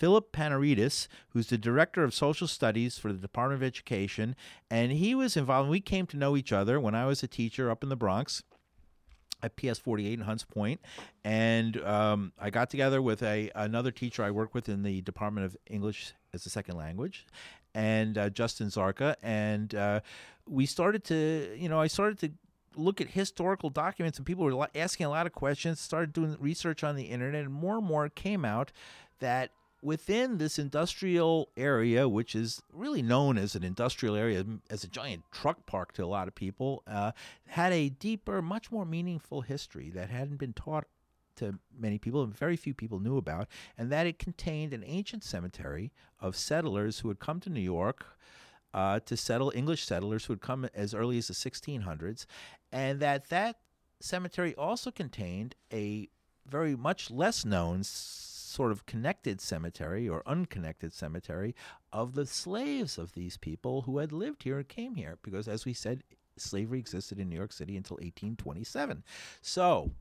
Philip Panaritis, who's the director of social studies for the Department of Education, and he was involved. We came to know each other when I was a teacher up in the Bronx at PS 48 in Hunts Point, and I got together with another teacher I work with in the Department of English as a Second Language, and Justin Zarka, and we started to, I started to look at historical documents, and people were asking a lot of questions, started doing research on the internet, and more came out that within this industrial area, which is really known as an industrial area, as a giant truck park to a lot of people, had a deeper, much more meaningful history that hadn't been taught to many people and very few people knew about, and that it contained an ancient cemetery of settlers who had come to New York to settle, English settlers who had come as early as the 1600s, and that cemetery also contained a very much less known sort of connected cemetery or unconnected cemetery of the slaves of these people who had lived here and came here, because, as we said, slavery existed in New York City until 1827. So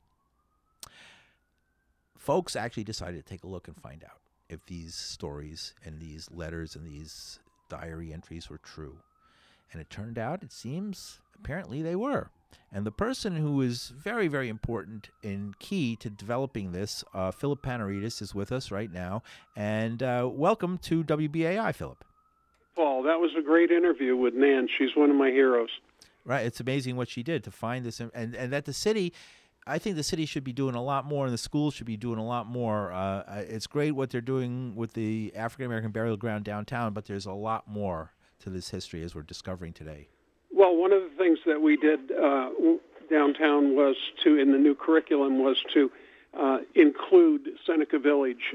folks actually decided to take a look and find out if these stories and these letters and these diary entries were true. And it turned out, it seems, apparently they were. And the person who is very, very important and key to developing this, Philip Panaritis, is with us right now. And welcome to WBAI, Philip. Paul, that was a great interview with Nan. She's one of my heroes. Right. It's amazing what she did to find this. And that the city, I think the city should be doing a lot more, and the schools should be doing a lot more. It's great what they're doing with the African-American burial ground downtown, but there's a lot more to this history, as we're discovering today. Well, one of the things that we did downtown was to, in the new curriculum, was to include Seneca Village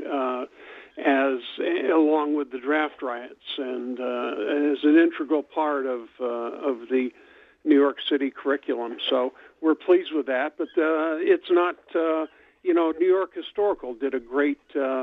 as along with the draft riots, and as an integral part of the New York City curriculum. So we're pleased with that, but it's not. New York Historical did a great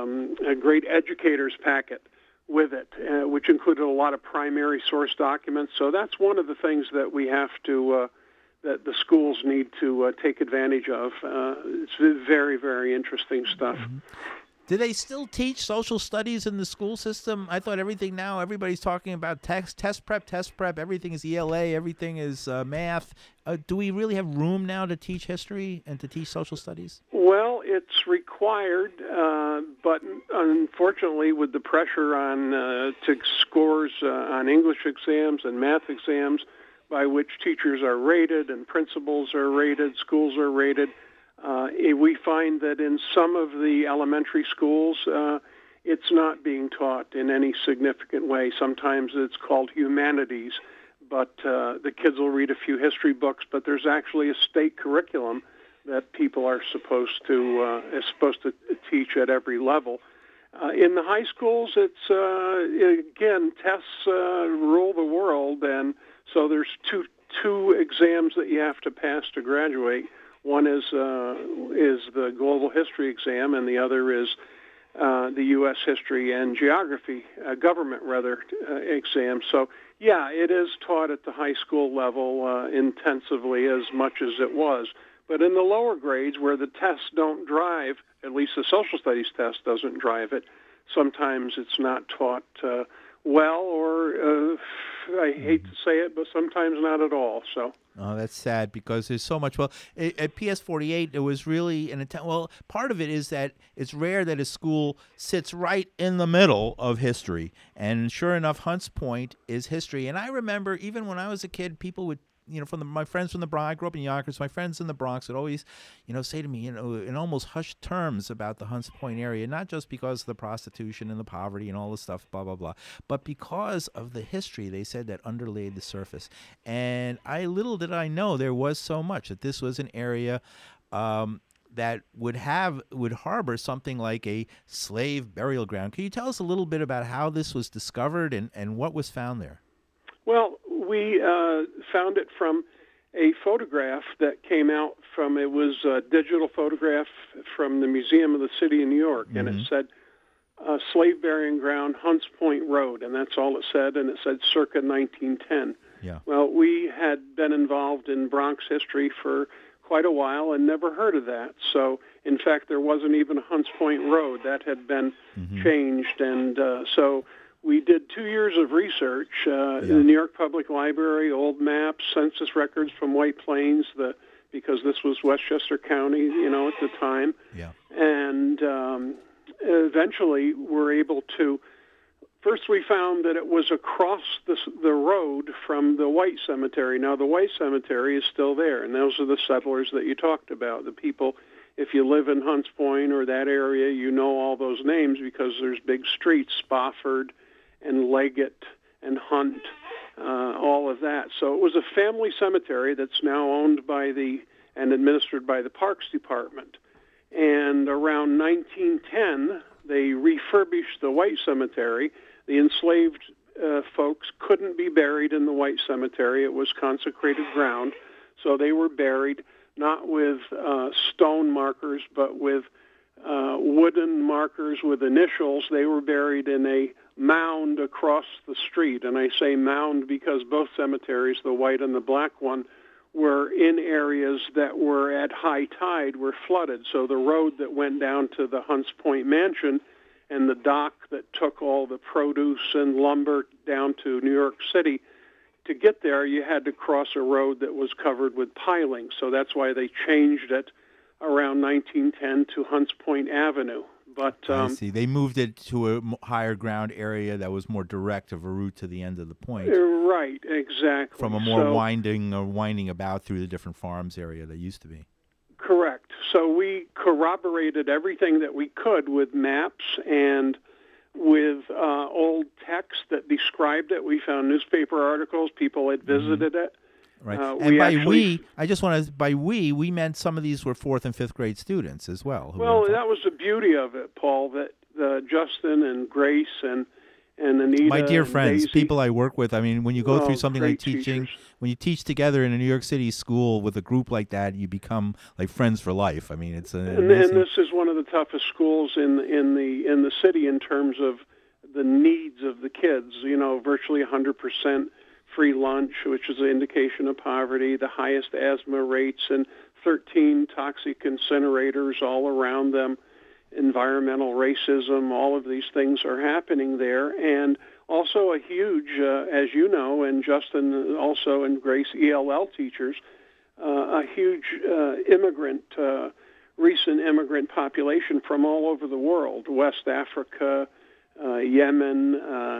educators packet with it, which included a lot of primary source documents. So that's one of the things that we have to, that the schools need to take advantage of. It's very, very interesting stuff. Mm-hmm. Do they still teach social studies in the school system? I thought everything now, everybody's talking about test prep. Everything is ELA, everything is math. Do we really have room now to teach history and to teach social studies? Well, it's required, but unfortunately, with the pressure on to scores on English exams and math exams, by which teachers are rated and principals are rated, schools are rated, we find that in some of the elementary schools, it's not being taught in any significant way. Sometimes it's called humanities, but the kids will read a few history books, but there's actually a state curriculum that people are supposed to teach at every level. In the high schools, it's again, tests rule the world, and so there's two exams that you have to pass to graduate. One is the global history exam, and the other is the U.S. history and geography, government exam. So, yeah, it is taught at the high school level intensively as much as it was. But in the lower grades, where the tests don't drive, at least the social studies test doesn't drive it, sometimes it's not taught well, or I hate to say it, but sometimes not at all. So. Oh, that's sad, because there's so much. Well, at PS 48, it was really part of it is that it's rare that a school sits right in the middle of history. And sure enough, Hunts Point is history. And I remember even when I was a kid, people would, my friends from the Bronx, I grew up in Yonkers, my friends in the Bronx would always, say to me, in almost hushed terms about the Hunts Point area, not just because of the prostitution and the poverty and all the stuff, blah, blah, blah, but because of the history, they said, that underlaid the surface. And little did I know there was so much, that this was an area that would harbor something like a slave burial ground. Can you tell us a little bit about how this was discovered and what was found there? Well, we found it from a photograph that came out from, it was a digital photograph from the Museum of the City of New York, and it said slave burying ground, Hunts Point Road, and that's all it said, and it said circa 1910. Yeah. Well, we had been involved in Bronx history for quite a while and never heard of that. So, in fact, there wasn't even a Hunts Point Road. That had been changed. And so we did 2 years of research in the New York Public Library, old maps, census records from White Plains, because this was Westchester County, at the time. Yeah. And eventually we're able to. First, we found that it was across the road from the White Cemetery. Now, the White Cemetery is still there, and those are the settlers that you talked about. The people, if you live in Hunts Point or that area, you know all those names because there's big streets, Spofford and Leggett and Hunt, all of that. So it was a family cemetery that's now owned by and administered by the Parks Department. And around 1910, they refurbished the White Cemetery. The enslaved folks couldn't be buried in the White Cemetery. It was consecrated ground, so they were buried not with stone markers, but with wooden markers with initials. They were buried in a mound across the street, and I say mound because both cemeteries, the white and the black one, were in areas that were at high tide, were flooded. So the road that went down to the Hunts Point Mansion and the dock that took all the produce and lumber down to New York City, to get there, you had to cross a road that was covered with piling. So that's why they changed it around 1910 to Hunts Point Avenue. But I see. They moved it to a higher ground area that was more direct of a route to the end of the point. Right, exactly. From a more winding about through the different farms area that used to be. Correct. So we corroborated everything that we could with maps and with old text that described it. We found newspaper articles. People had visited it. Right. And by we meant some of these were 4th and 5th grade students as well. Well, that was the beauty of it, Paul, that Justin and Grace and Anita, my dear friends, Daisy, people I work with. I mean, when you go through something like teaching, teachers. When you teach together in a New York City school with a group like that, you become like friends for life. I mean, it's and this is one of the toughest schools in the city in terms of the needs of the kids. Virtually 100% free lunch, which is an indication of poverty, the highest asthma rates, and 13 toxic incinerators all around them. Environmental racism, all of these things are happening there, and also a huge, as you know, and Justin also and Grace, ELL teachers, a huge recent immigrant population from all over the world, West Africa, Yemen,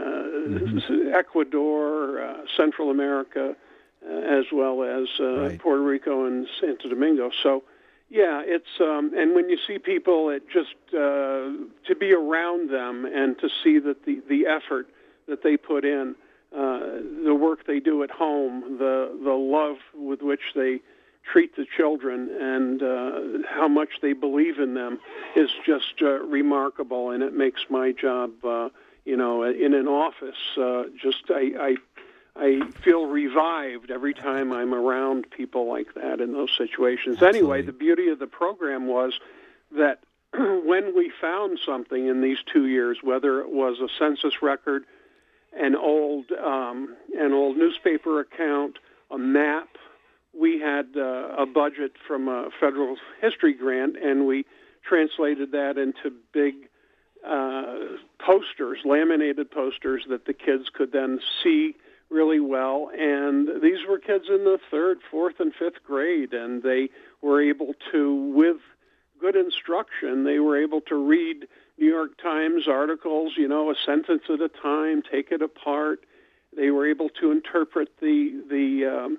Ecuador, Central America, as well as Puerto Rico and Santo Domingo. So, yeah, it's and when you see people, it just to be around them and to see that the effort that they put in, the work they do at home, the love with which they treat the children, and how much they believe in them is just remarkable, and it makes my job, in an office, I feel revived every time I'm around people like that in those situations. Absolutely. Anyway, the beauty of the program was that when we found something in these 2 years, whether it was a census record, an old newspaper account, a map, we had a budget from a federal history grant, and we translated that into big posters, laminated posters that the kids could then see really well. And these were kids in the 3rd, 4th, and 5th grade, and they were able to, with good instruction, they were able to read New York Times articles, a sentence at a time, take it apart. They were able to interpret the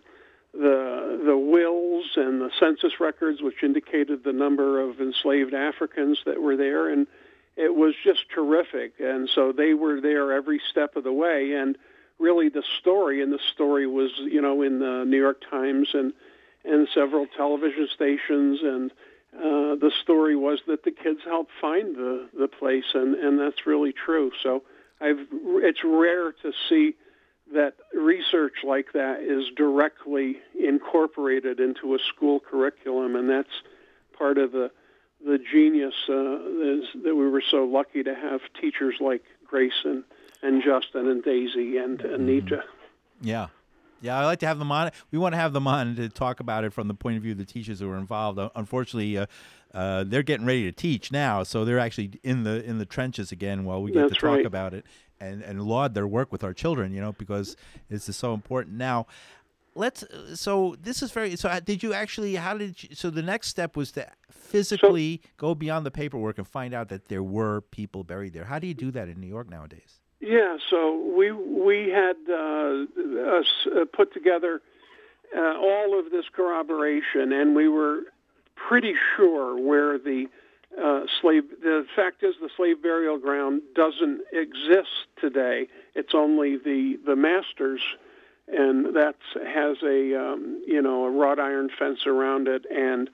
wills and the census records, which indicated the number of enslaved Africans that were there, and it was just terrific. And so they were there every step of the way, and really the story was, in the New York Times and several television stations, and the story was that the kids helped find the place, and that's really true. So it's rare to see that research like that is directly incorporated into a school curriculum, and that's part of the genius that we were so lucky to have teachers like Grace and Justin and Daisy and Anita. Yeah. Yeah, I like to have them on. We want to have them on to talk about it from the point of view of the teachers who are involved. Unfortunately, they're getting ready to teach now, so they're actually in the trenches again while we get to talk about it and laud their work with our children. Because this is so important. Now, so this is very. So did you actually? How did you? So the next step was to physically go beyond the paperwork and find out that there were people buried there. How do you do that in New York nowadays? Yeah, so we had put together all of this corroboration, and we were pretty sure where the The fact is, the slave burial ground doesn't exist today. It's only the Masters, and that has a a wrought iron fence around it, and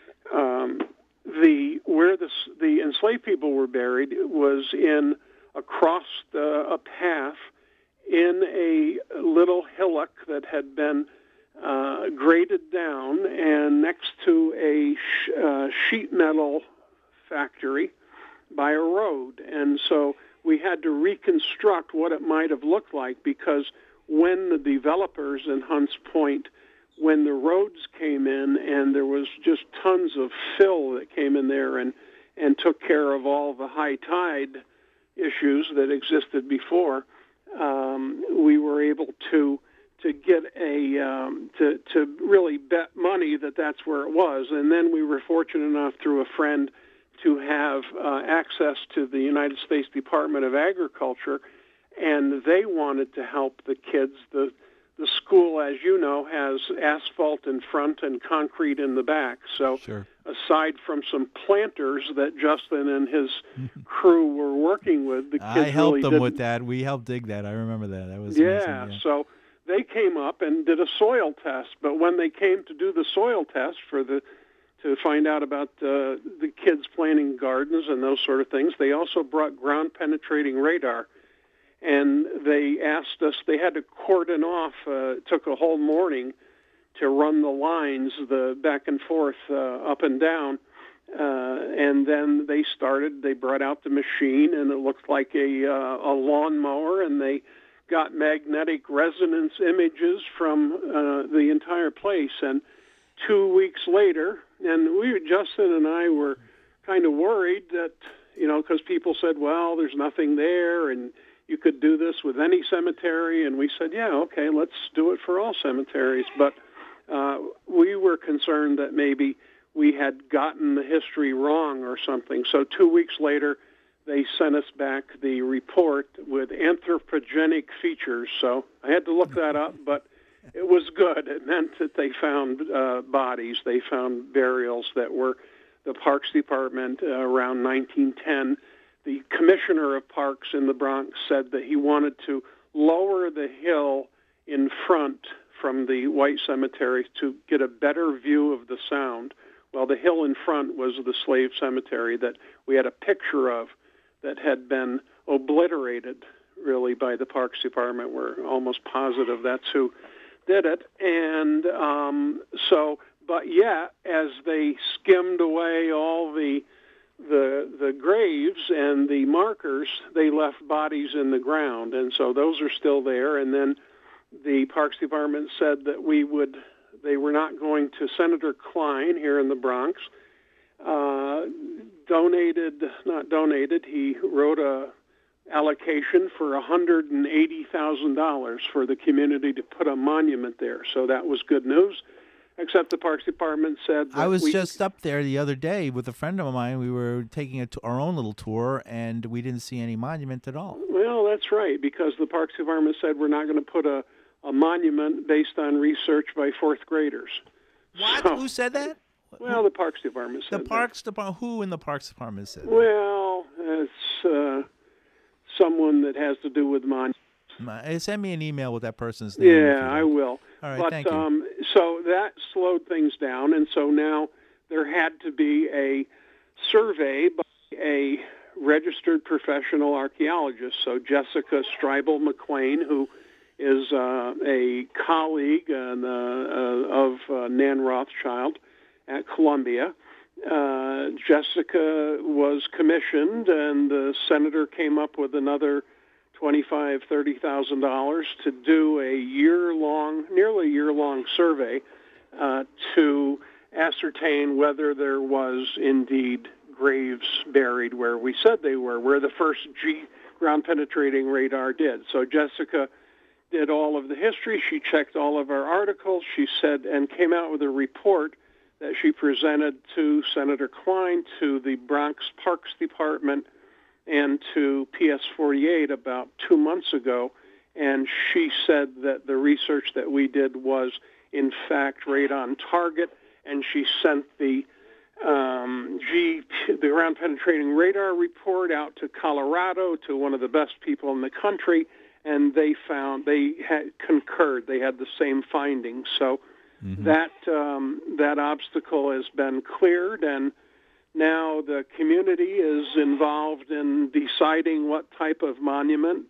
where the enslaved people were buried was across a path in a little hillock that had been graded down, and next to a sheet metal factory by a road. And so we had to reconstruct what it might have looked like, because when the developers in Hunts Point, when the roads came in and there was just tons of fill that came in there and took care of all the high tide issues that existed before, we were able to get to really bet money that that's where it was. And then we were fortunate enough, through a friend, to have access to the United States Department of Agriculture, and they wanted to help the kids. The school, as you know, has asphalt in front and concrete in the back. So sure. Aside from some planters that Justin and his crew were working with, the kids I helped really them didn't. with that. We helped dig that. I remember that. That was amazing. Yeah, so they came up and did a soil test. But when they came to do the soil test to find out about the kids planting gardens and those sort of things, they also brought ground-penetrating radar. And they asked us, they had to cordon off, it took a whole morning to run the lines, the back and forth, up and down. And then they brought out the machine, and it looked like a lawnmower, and they got magnetic resonance images from the entire place. And 2 weeks later, and Justin and I were kind of worried that, because people said, well, there's nothing there, and you could do this with any cemetery. And we said, yeah, okay, let's do it for all cemeteries. But we were concerned that maybe we had gotten the history wrong or something. So 2 weeks later, they sent us back the report with anthropogenic features. So I had to look that up, but it was good. It meant that they found bodies. They found burials that were the Parks Department around 1910. The commissioner of parks in the Bronx said that he wanted to lower the hill in front from the white cemetery to get a better view of the sound. Well, the hill in front was the slave cemetery that we had a picture of that had been obliterated, really, by the Parks Department. We're almost positive that's who did it. And but yeah, as they skimmed away all the graves and the markers, they left bodies in the ground, and so those are still there. And then the Parks Department said that they were not going to. Senator Klein here in the Bronx he wrote a allocation for $180,000 for the community to put a monument there. So that was good news. Except the Parks Department said that I was just up there the other day with a friend of mine. We were taking our own little tour, and we didn't see any monument at all. Well, that's right, because the Parks Department said we're not going to put a monument based on research by fourth graders. What? So, who said that? Well, the Parks Department said that. The Parks Department? Who in the Parks Department said that? Well, it's someone that has to do with monuments. Send me an email with that person's name. Yeah, I will. All right, thank you. So that slowed things down, and so now there had to be a survey by a registered professional archaeologist. So Jessica Streibel McLean, who is a colleague of Nan Rothschild at Columbia, Jessica was commissioned, and the senator came up with another $30,000 to do a nearly year-long survey to ascertain whether there was indeed graves buried where we said they were, where the first ground-penetrating radar did. So Jessica did all of the history. She checked all of our articles. She said, and came out with a report that she presented to Senator Klein, to the Bronx Parks Department, and to PS48 about 2 months ago. And she said that the research that we did was, in fact, right on target. And she sent the ground-penetrating radar report out to Colorado, to one of the best people in the country, and they had concurred. They had the same findings. So that obstacle has been cleared, and now the community is involved in deciding what type of monument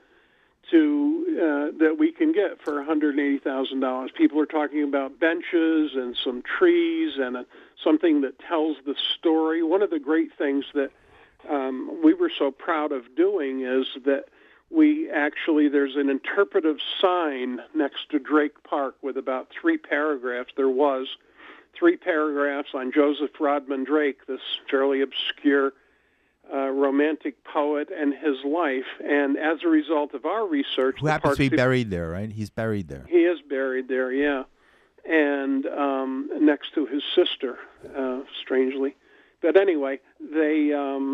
that we can get for $180,000. People are talking about benches and some trees and something that tells the story. One of the great things that we were so proud of doing is that there's an interpretive sign next to Drake Park with about 3 paragraphs. There was 3 paragraphs on Joseph Rodman Drake, this fairly obscure romantic poet, and his life. And as a result of our research, who happens to be buried there, right? He's buried there. He is buried there, yeah, and next to his sister, strangely. But anyway, they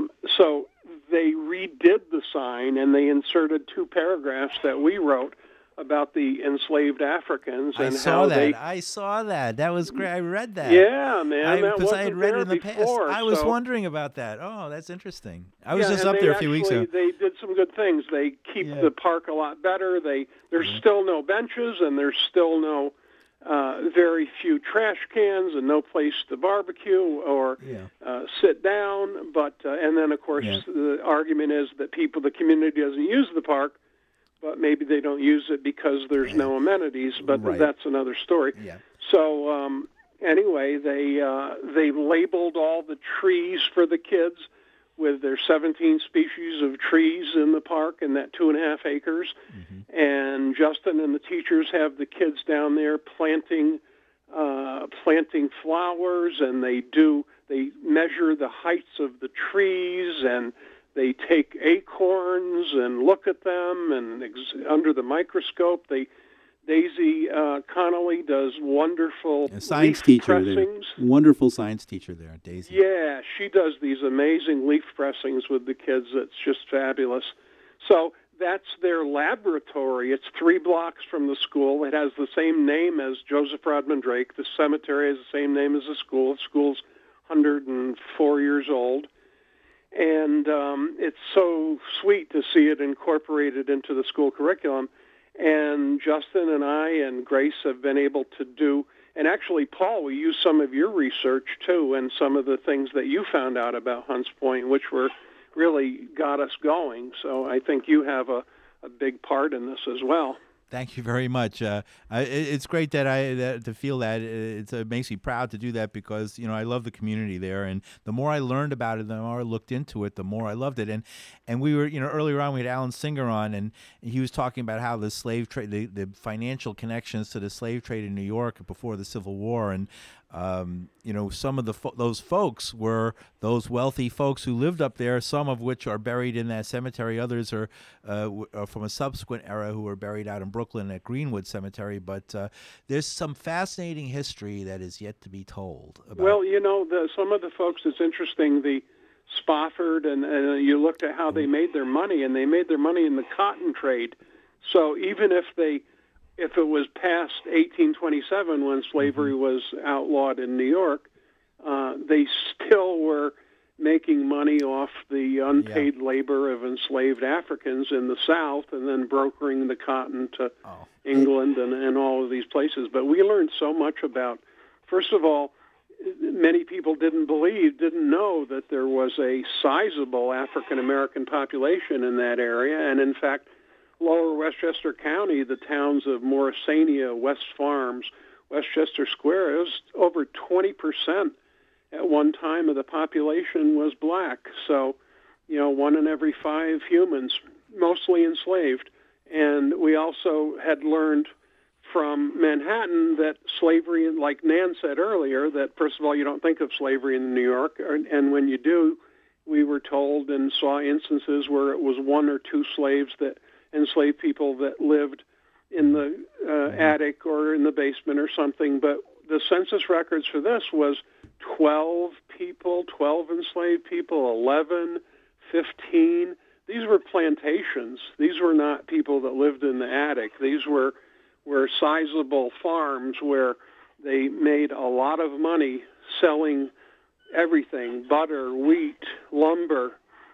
redid the sign, and they inserted 2 paragraphs that we wrote about the enslaved Africans. And I saw that. That was great. I read that. Yeah, man. Because I had read it in the before, past. I was wondering about that. Oh, that's interesting. I was just up there a few weeks ago. They did some good things. They keep the park a lot better. There's still no benches, and there's still no very few trash cans, and no place to barbecue or sit down. But and then, of course, the argument is that the community doesn't use the park, but maybe they don't use it because there's no amenities. But that's another story. Yeah. So anyway, they labeled all the trees for the kids with their 17 species of trees in the park in that 2.5 acres. Mm-hmm. And Justin and the teachers have the kids down there planting flowers, and they measure the heights of the trees, and they take acorns and look at them, and under the microscope, Daisy Connolly does wonderful science teacher pressings. There. Wonderful science teacher there, Daisy. Yeah, she does these amazing leaf pressings with the kids. It's just fabulous. So that's their laboratory. It's 3 blocks from the school. It has the same name as Joseph Rodman Drake. The cemetery has the same name as the school. The school's 104 years old. And it's so sweet to see it incorporated into the school curriculum. And Justin and I and Grace have been able to do, and actually, Paul, we used some of your research, too, and some of the things that you found out about Hunts Point, which really got us going. So I think you have a big part in this as well. Thank you very much. It's great that to feel that. It makes me proud to do that because, I love the community there. And the more I learned about it, the more I looked into it, the more I loved it. And we were, earlier on, we had Alan Singer on, and he was talking about how the slave trade, the financial connections to the slave trade in New York before the Civil War. And, some of those folks were those wealthy folks who lived up there, some of which are buried in that cemetery. Others are from a subsequent era who were buried out in Brooklyn at Greenwood Cemetery. But there's some fascinating history that is yet to be told. Well, some of the folks, it's interesting, the Spofford, and you looked at how they made their money, and they made their money in the cotton trade. So even if it was past 1827 when slavery was outlawed in New York, they still were making money off the unpaid labor of enslaved Africans in the South and then brokering the cotton to England and all of these places. But we learned so much about, first of all, many people didn't know that there was a sizable African-American population in that area. And in fact, Lower Westchester County, the towns of Morrisania, West Farms, Westchester Square, it was over 20% at one time of the population was black. So, 1 in every 5 humans mostly enslaved. And we also had learned from Manhattan that slavery, like Nan said earlier, that first of all, you don't think of slavery in New York, and when you do, we were told and saw instances where it was one or two enslaved people that lived in the attic or in the basement or something. But the census records for this was 12 enslaved people, 11, 15. These were plantations. These were not people that lived in the attic. These were sizable farms where they made a lot of money selling everything, butter, wheat, lumber,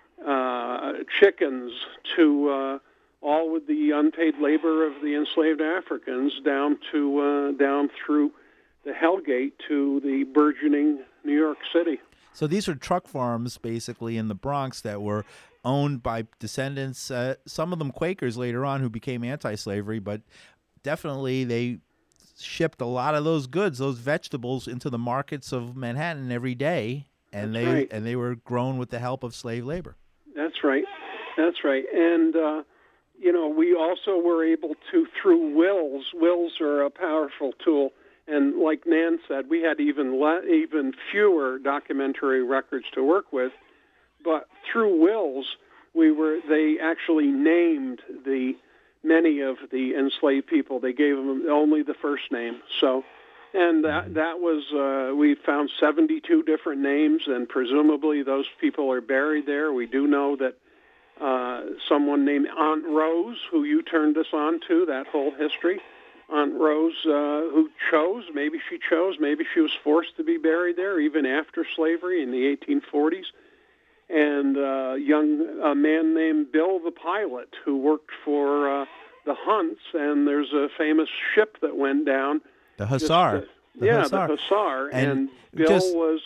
chickens, to all with the unpaid labor of the enslaved Africans down through the Hellgate to the burgeoning New York City. So these are truck farms basically in the Bronx that were owned by descendants, some of them Quakers later on who became anti-slavery, but definitely they shipped a lot of those goods, those vegetables, into the markets of Manhattan every day, and they were grown with the help of slave labor. That's right. And we also were able to, through wills. Wills are a powerful tool, and like Nan said, we had even fewer documentary records to work with. But through wills, they actually named many of the enslaved people. They gave them only the first name. So, and that was, we found 72 different names, and presumably those people are buried there. We do know that someone named Aunt Rose, who you turned us on to, that whole history, Aunt Rose, maybe she was forced to be buried there even after slavery in the 1840s. And a man named Bill the pilot who worked for the Hunts, and there's a famous ship that went down. The Hussar. The Hussar. And Bill was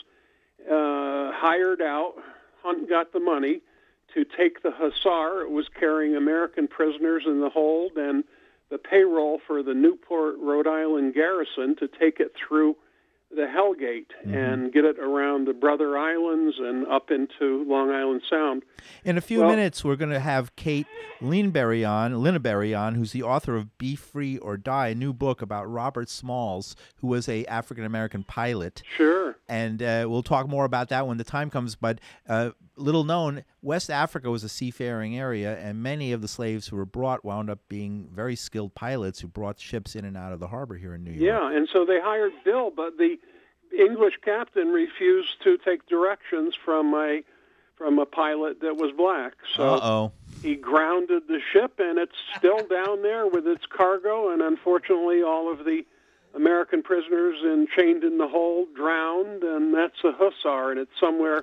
hired out. Hunt got the money to take the Hussar. It was carrying American prisoners in the hold and the payroll for the Newport, Rhode Island garrison to take it through the Hellgate and get it around the Brother Islands and up into Long Island Sound. In a few minutes, we're going to have Kate Linneberry on, who's the author of Be Free or Die, a new book about Robert Smalls, who was a African-American pilot. Sure. And we'll talk more about that when the time comes. But little known, West Africa was a seafaring area, and many of the slaves who were brought wound up being very skilled pilots who brought ships in and out of the harbor here in New York. Yeah, and so they hired Bill, but the English captain refused to take directions from a pilot that was black. So he grounded the ship, and it's still down there with its cargo, and unfortunately all of the American prisoners chained in the hold drowned, and that's a Hussar, and it's somewhere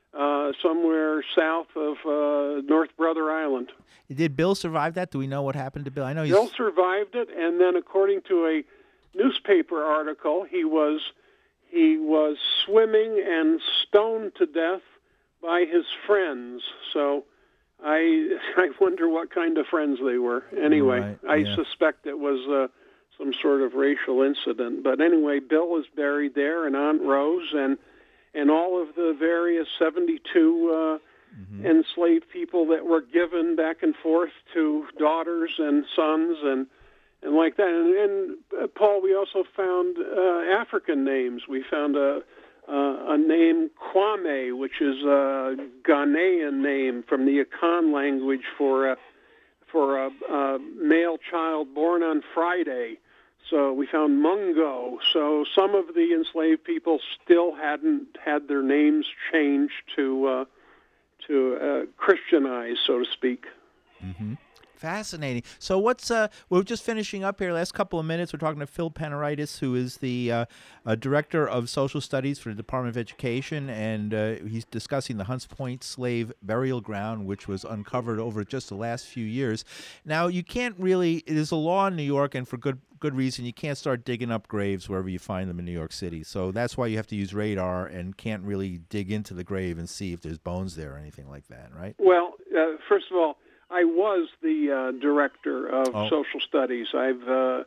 south of North Brother Island. Did Bill survive that? Do we know what happened to Bill? I know Bill survived it, and then according to a newspaper article, he was swimming and stoned to death by his friends. So I wonder what kind of friends they were. Anyway, I suspect it was some sort of racial incident. But anyway, Bill is buried there, and Aunt Rose, and all of the various 72 enslaved people that were given back and forth to daughters and sons and like that. And Paul, we also found African names. We found a name Kwame, which is a Ghanaian name from the Akan language for a male child born on Friday. So we found Mungo. So some of the enslaved people still hadn't had their names changed to Christianize, so to speak. Mm-hmm. Fascinating. So we're just finishing up here. Last couple of minutes, we're talking to Phil Panaritis, who is the Director of Social Studies for the Department of Education, and he's discussing the Hunts Point Slave Burial Ground, which was uncovered over just the last few years. Now, you can't really, it is a law in New York, and for good reason, you can't start digging up graves wherever you find them in New York City. So that's why you have to use radar and can't really dig into the grave and see if there's bones there or anything like that, right? Well, first of all, I was the director of social studies. I've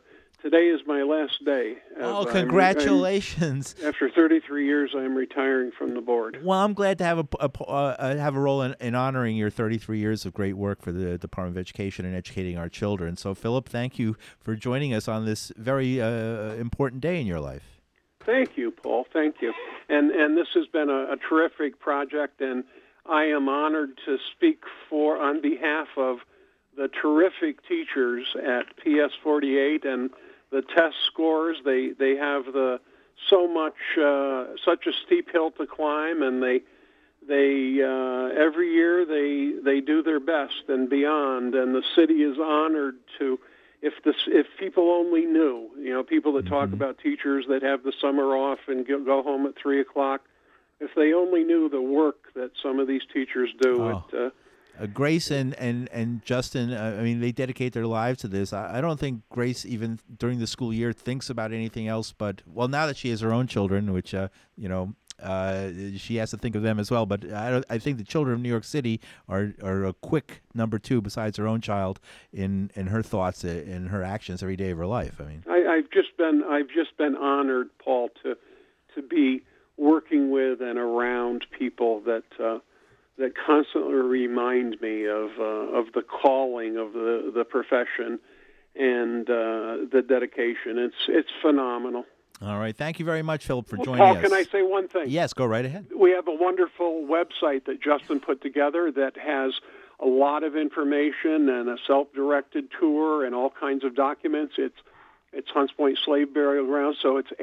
Today is my last day. Oh, congratulations! After 33 years, I'm retiring from the board. Well, I'm glad to have a role in honoring your 33 years of great work for the Department of Education and educating our children. So, Philip, thank you for joining us on this very important day in your life. Thank you, Paul. Thank you. And this has been a terrific project, and I am honored to speak on behalf of the terrific teachers at PS 48 and the test scores. They have such a steep hill to climb, and they every year they do their best and beyond. And the city is honored to, if people only knew, people that talk about teachers that have the summer off and go home at 3:00. If they only knew the work that some of these teachers do. Grace and Justin, I mean, they dedicate their lives to this. I don't think Grace, even during the school year, thinks about anything else but, well, now that she has her own children, which, she has to think of them as well. But I think the children of New York City are a quick number two besides her own child in her thoughts and her actions every day of her life. I mean, I've just been honored, Paul, to be working with and around people that constantly remind me of the calling of the profession and the dedication. It's phenomenal. All right. Thank you very much, Philip, for joining Paul, us. can I say one thing? Yes, go right ahead. We have a wonderful website that Justin put together that has a lot of information and a self-directed tour and all kinds of documents. It's Hunts Point Slave Burial Ground, so it's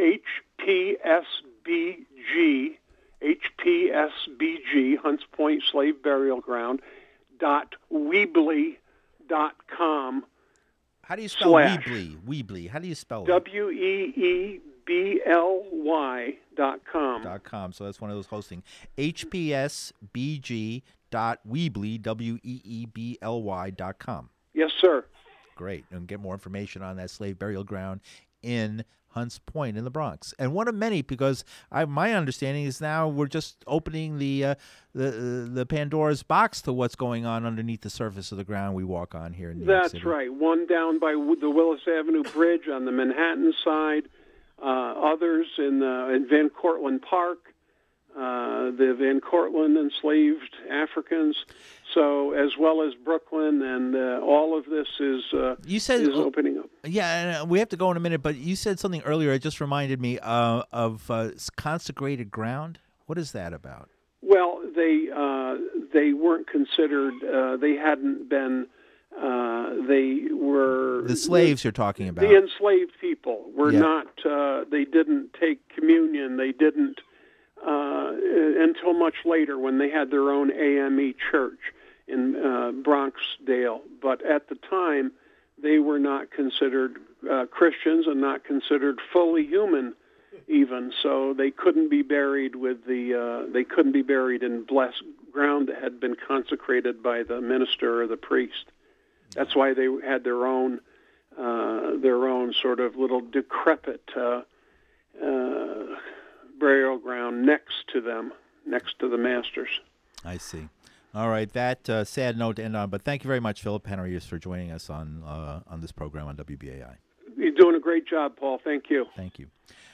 HPSBG, Hunts Point Slave Burial Ground, .weebly.com. How do you spell Weebly? Weebly. How do you spell it? WEEBLY.com. So that's one of those hosting. HPSBG.weebly, WEEBLY.com. Yes, sir. Great. And get more information on that slave burial ground in Hunts Point in the Bronx, and one of many, because my understanding is now we're just opening the Pandora's box to what's going on underneath the surface of the ground we walk on here in New York City. That's right. One down by the Willis Avenue Bridge on the Manhattan side, others in Van Cortlandt Park, the Van Cortlandt enslaved Africans. So, as well as Brooklyn, and all of this is opening up. Yeah, and we have to go in a minute, but you said something earlier. It just reminded me of consecrated ground. What is that about? Well, they weren't considered. They hadn't been. They were the slaves you're talking about. The enslaved people were not. They didn't take communion. They didn't until much later when they had their own AME church in Bronxdale. But at the time, they were not considered Christians and not considered fully human, even. So they couldn't be buried they couldn't be buried in blessed ground that had been consecrated by the minister or the priest. That's why they had their own sort of little decrepit burial ground next to them, next to the masters. I see. All right, that sad note to end on. But thank you very much, Philip Henrius, for joining us on this program on WBAI. You're doing a great job, Paul. Thank you. Thank you.